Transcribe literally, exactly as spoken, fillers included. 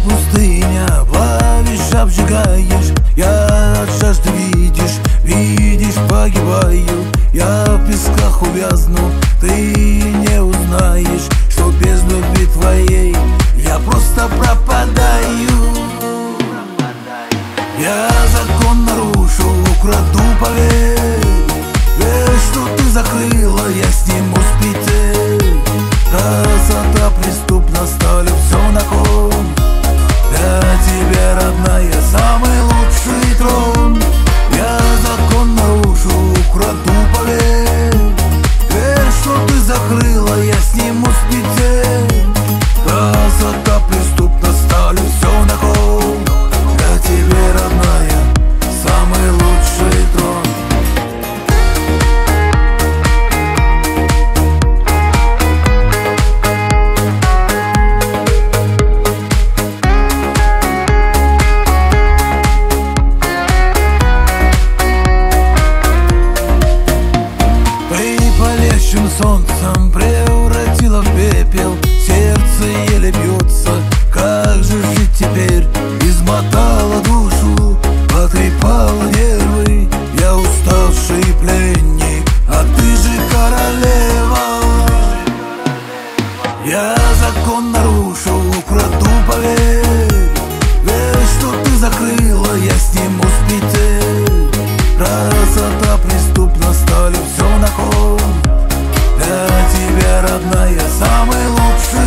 пустыня, плавишь, обжигаешь. Я от жажды, видишь, видишь, погибаю. Я в песках увязну, ты не узнаешь, что без любви твоей я просто пропадаю. Я закон нарушу, украду, поверь. Верь, что ты закрыла, я сниму с петель. Красота преступна, ставлю все на кон. Для тебя, родная, самый лучший трон. Я закон нарушу, украду, поверь. Верь, что ты закрыла, я сниму с петель. Красота преступна, ставлю все на кон. Для тебя, родная, самый лучший трон. Палящим солнцем превратила в пепел. Сердце еле бьется, как же жить теперь? Измотала душу, потрепала нервы. Я уставший пленник, а ты же королева. Я закон нарушу, украду, поверь. Верь, что ты закрыла, я сниму с петель. Красота преступна, ставлю все на кон. Для тебя, родная, самый лучший